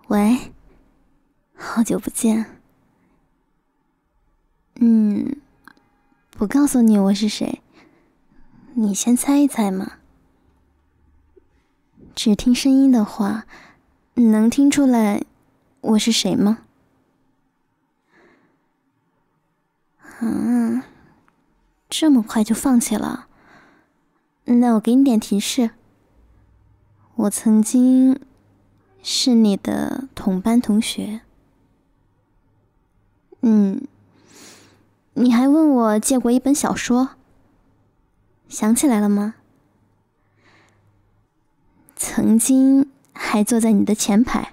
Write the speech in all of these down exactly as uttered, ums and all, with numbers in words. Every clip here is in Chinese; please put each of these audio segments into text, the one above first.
喂，好久不见。嗯，不告诉你我是谁，你先猜一猜嘛。只听声音的话，能听出来我是谁吗？啊，这么快就放弃了？那我给你点提示，我曾经是你的同班同学。嗯，你还问我借过一本小说，想起来了吗？曾经还坐在你的前排。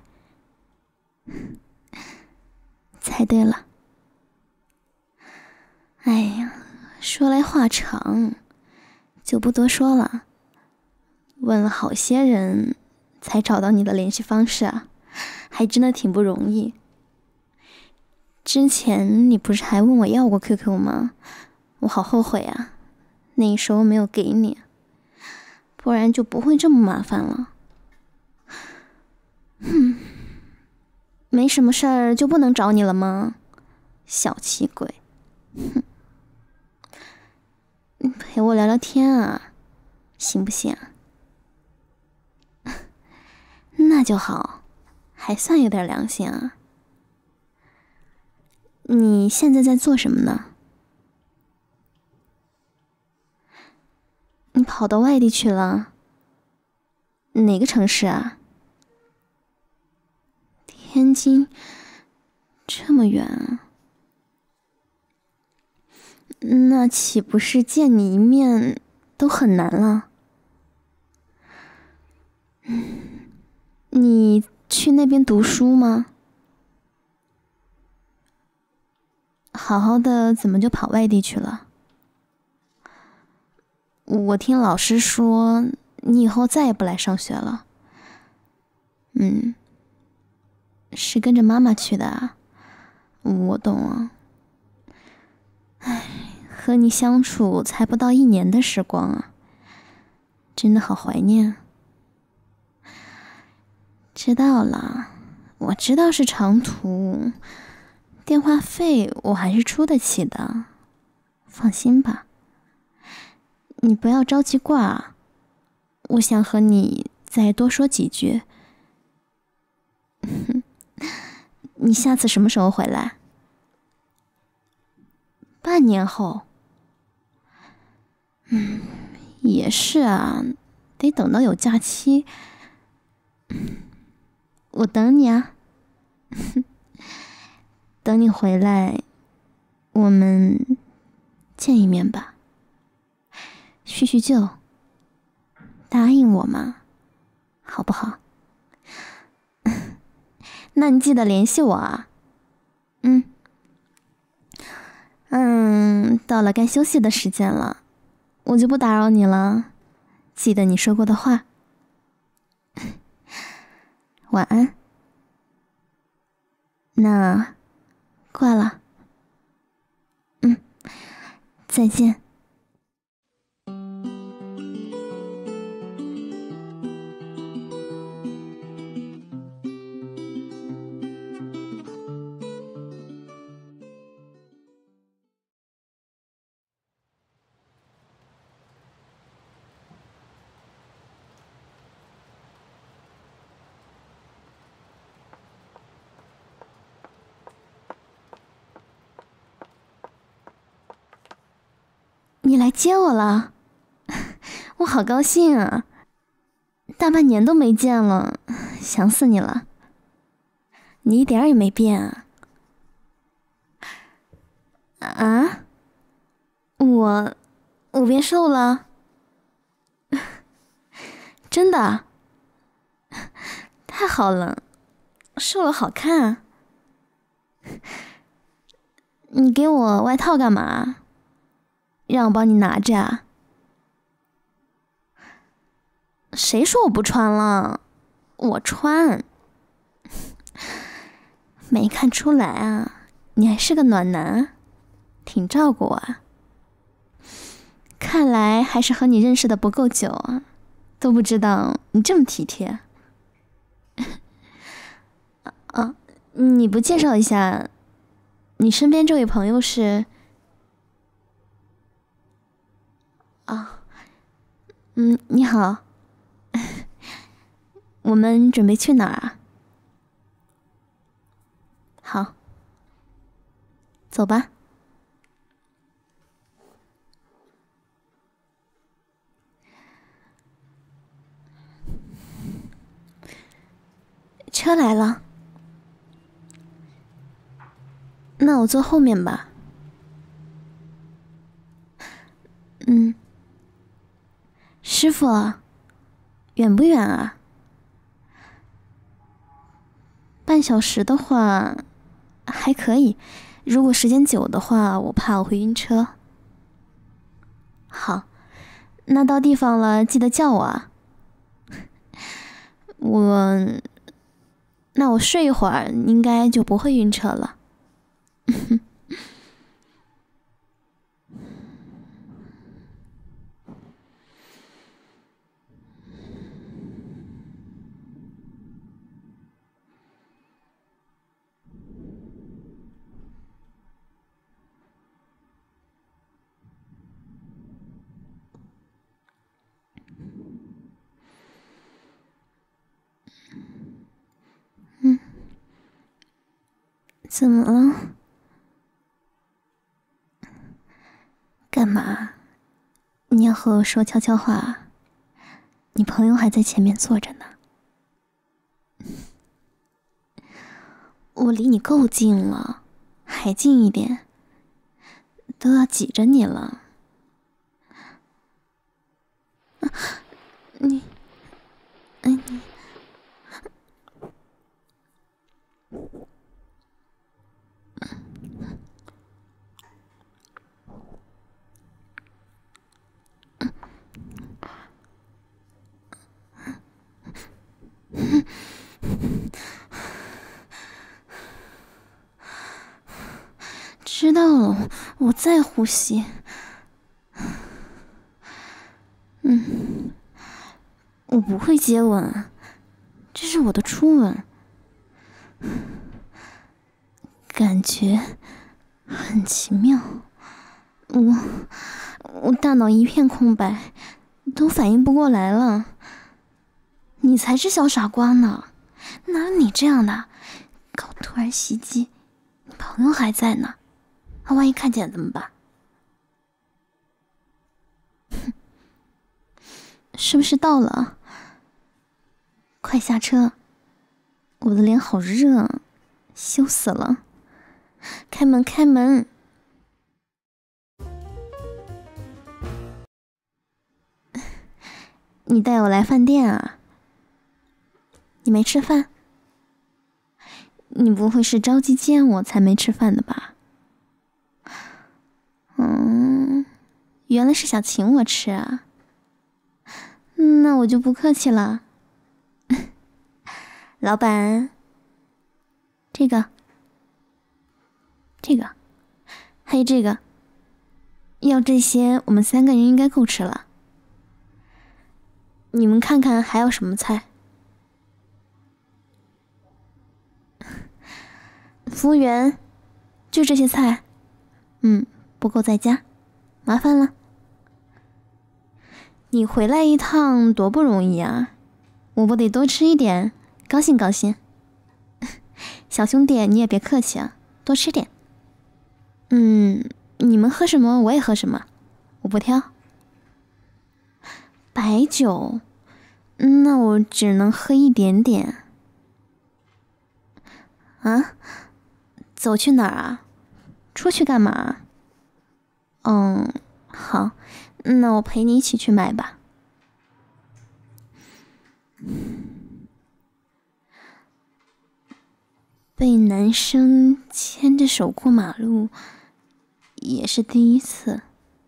猜对了。哎呀，说来话长，就不多说了。问了好些人才找到你的联系方式啊，还真的挺不容易。之前你不是还问我要过 Q Q 吗？我好后悔啊，那时候没有给你，不然就不会这么麻烦了。哼，没什么事儿就不能找你了吗？小气鬼。哼，陪我聊聊天啊，行不行啊？那就好，还算有点良心啊。你现在在做什么呢？你跑到外地去了？哪个城市啊？天津，这么远啊？那岂不是见你一面都很难了？你去那边读书吗？好好的怎么就跑外地去了？我听老师说你以后再也不来上学了。嗯，是跟着妈妈去的啊？我懂啊。唉，和你相处才不到一年的时光啊，真的好怀念。知道了，我知道是长途，电话费我还是出得起的，放心吧。你不要着急挂，我想和你再多说几句。你下次什么时候回来？半年后。嗯，也是啊，得等到有假期。我等你啊。等你回来，我们见一面吧，叙叙旧，答应我嘛，好不好？那你记得联系我啊。嗯嗯，到了该休息的时间了，我就不打扰你了，记得你说过的话。晚安。那挂了。嗯，再见。你来接我了，我好高兴啊！大半年都没见了，想死你了。你一点儿也没变啊！啊？我我变瘦了？真的？太好了，瘦了好看啊！你给我外套干嘛？让我帮你拿着啊？谁说我不穿了？我穿。没看出来啊，你还是个暖男，挺照顾我啊。看来还是和你认识的不够久啊，都不知道你这么体贴。 你不介绍一下，你身边这位朋友是？啊，嗯，你好，我们准备去哪儿啊？好，走吧。车来了，那我坐后面吧。嗯，师傅，远不远啊？半小时的话还可以，如果时间久的话，我怕我会晕车。好，那到地方了记得叫我啊。我，那我睡一会儿，应该就不会晕车了。嗯，怎么了？干嘛？你要和我说悄悄话？你朋友还在前面坐着呢。我离你够近了，还近一点，都要挤着你了。啊、你，哎你，知道了，我在呼吸。嗯，我不会接吻，这是我的初吻，感觉很奇妙。我我大脑一片空白，都反应不过来了。你才是小傻瓜呢，哪有你这样的？搞突然袭击，你朋友还在呢，他万一看见了怎么办？是不是到了？快下车！我的脸好热，羞死了！开门，开门！你带我来饭店啊？你没吃饭？你不会是着急见我才没吃饭的吧？嗯，原来是想请我吃啊。那我就不客气了。老板，这个，这个，还有这个，要这些，我们三个人应该够吃了。你们看看还有什么菜？服务员，就这些菜。嗯，不够再加，麻烦了。你回来一趟多不容易啊，我不得多吃一点，高兴高兴。小兄弟，你也别客气啊，多吃点。嗯，你们喝什么我也喝什么，我不挑。白酒，那我只能喝一点点。啊？走去哪儿啊？出去干嘛？嗯，好，那我陪你一起去买吧。被男生牵着手过马路，也是第一次。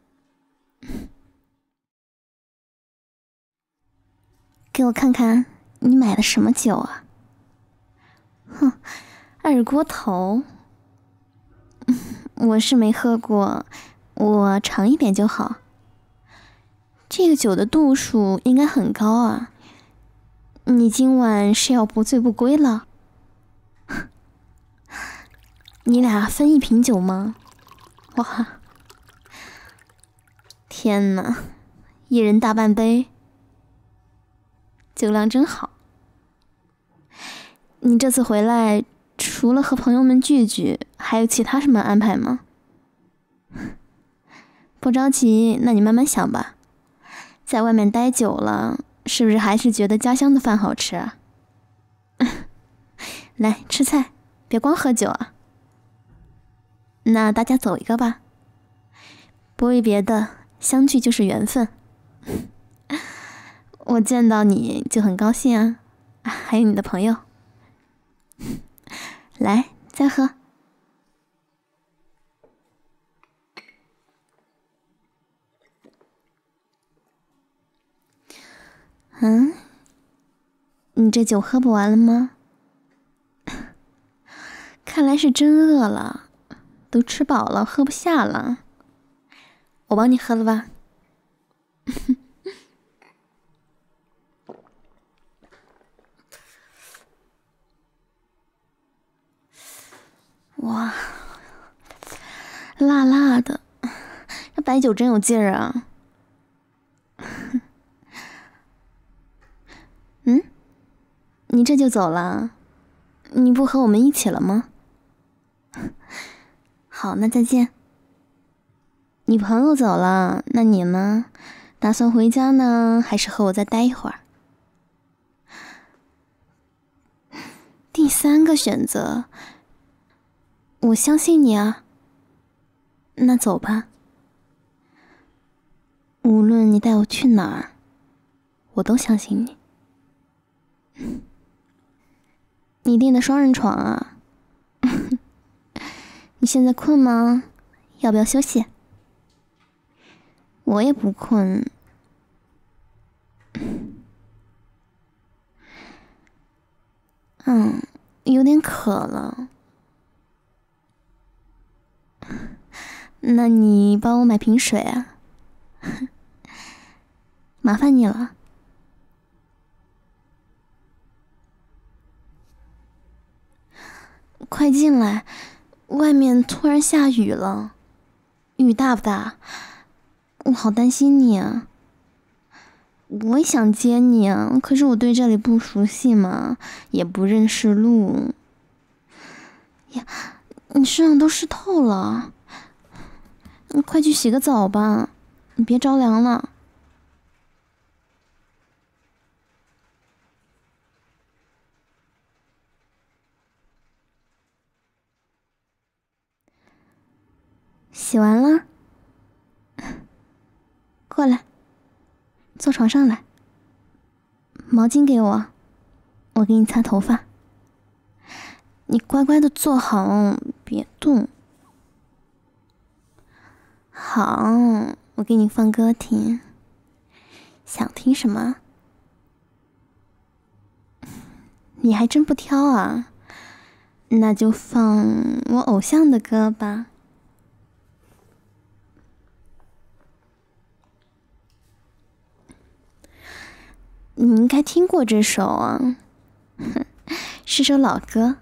给我看看你买的什么酒啊？哼，二锅头。我是没喝过，我尝一点就好。这个酒的度数应该很高啊，你今晚是要不醉不归了？ 你俩分一瓶酒吗？哇，天哪，一人大半杯，酒量真好。你这次回来，除了和朋友们聚聚，还有其他什么安排吗？不着急，那你慢慢想吧。在外面待久了，是不是还是觉得家乡的饭好吃啊？来，吃菜，别光喝酒啊。那大家走一个吧。不为别的，相聚就是缘分。我见到你就很高兴啊，还有你的朋友。来，再喝。嗯，你这酒喝不完了吗？看来是真饿了，都吃饱了，喝不下了。我帮你喝了吧。哇，辣辣的，这白酒真有劲儿啊。嗯，你这就走了？你不和我们一起了吗？好，那再见。你朋友走了，那你呢？打算回家呢，还是和我再待一会儿？第三个选择，我相信你啊。那走吧。无论你带我去哪儿，我都相信你。你订的双人床啊？你现在困吗？要不要休息？我也不困。嗯，有点渴了。那你帮我买瓶水啊？麻烦你了。快进来，外面突然下雨了。雨大不大？我好担心你啊。我也想接你啊，可是我对这里不熟悉嘛，也不认识路。呀，你身上都湿透了，你快去洗个澡吧，你别着凉了。洗完了，过来，坐床上来。毛巾给我，我给你擦头发。你乖乖的坐好，别动。好，我给你放歌听。想听什么？你还真不挑啊，那就放我偶像的歌吧。你应该听过这首啊，是首老歌。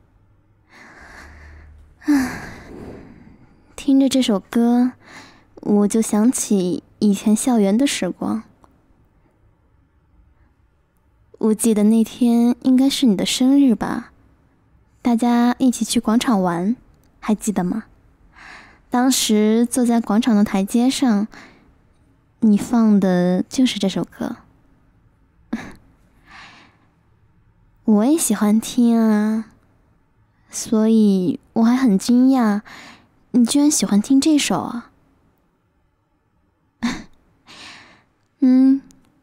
啊，听着这首歌，我就想起以前校园的时光。我记得那天应该是你的生日吧，大家一起去广场玩，还记得吗？当时坐在广场的台阶上，你放的就是这首歌。我也喜欢听啊，所以我还很惊讶，你居然喜欢听这首啊。嗯，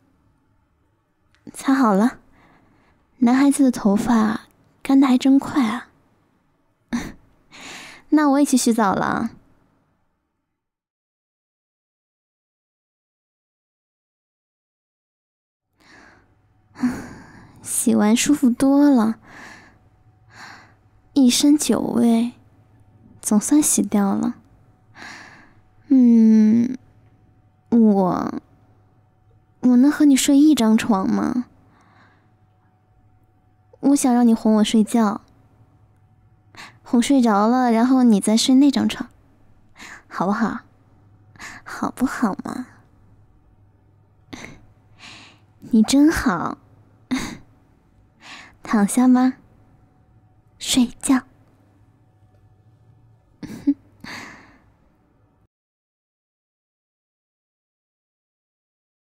擦好了，男孩子的头发干得还真快啊。那我也去洗澡了。洗完舒服多了，一身酒味，总算洗掉了。嗯，我我能和你睡一张床吗？我想让你哄我睡觉， 我睡着了，然后你再睡那张床，好不好？好不好嘛？你真好，躺下吧，睡觉。